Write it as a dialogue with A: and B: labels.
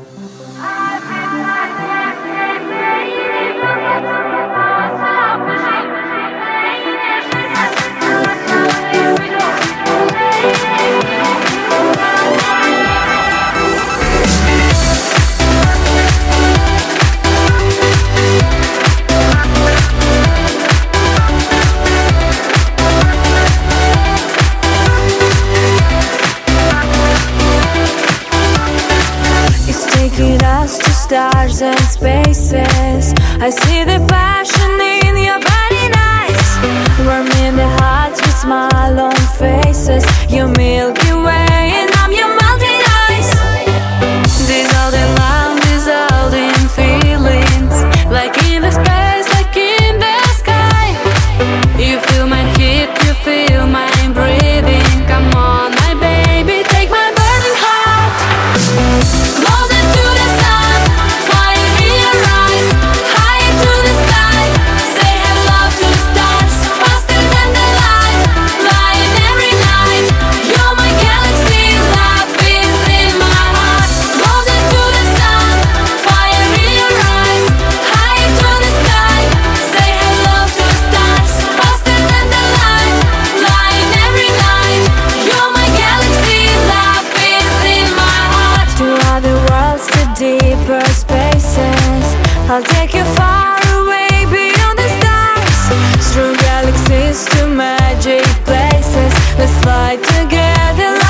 A: Taking us to stars and spaces. I see the passion in your burning eyes, warming the hearts with smile on faces. Your Milky Way and I'm your melting ice. Dissolving love, dissolving feelings, like in the space, like in the sky. You feel my heat, you feel my breathing. Come on, my baby, take my burning heart. Closer to the sun, fire in your eyes, higher to the sky. Say hello to the stars, faster than the light, flying every night. You're my galaxy, love is in my heart. Closer to the sun, fire in your eyes, higher to the sky. Say hello to the stars, faster than the light, flying every night. You're my galaxy, love is in my heart. To other worlds, to deeper spaces, I'll take you far away beyond the stars, through galaxies to magic places. Let's fly together